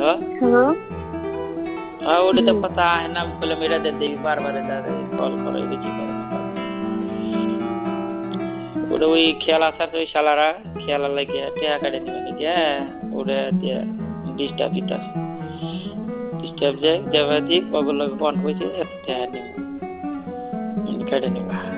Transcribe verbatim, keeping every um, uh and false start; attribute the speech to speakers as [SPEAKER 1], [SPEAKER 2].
[SPEAKER 1] হ্যাঁ
[SPEAKER 2] हाँ उड़े तो पता है ना बोले मेरा दे दे बार बार दे कॉल करो ये जी करो उड़े वही खेला सर तो शाला रहा खेला लगे क्या करे नहीं मैंने क्या उड़े दिया डिस्टर्ब डिस्टर्ब डिस्टर्ब जाए जब अजीब पगल लोग कौन हुई थी क्या नहीं करे नहीं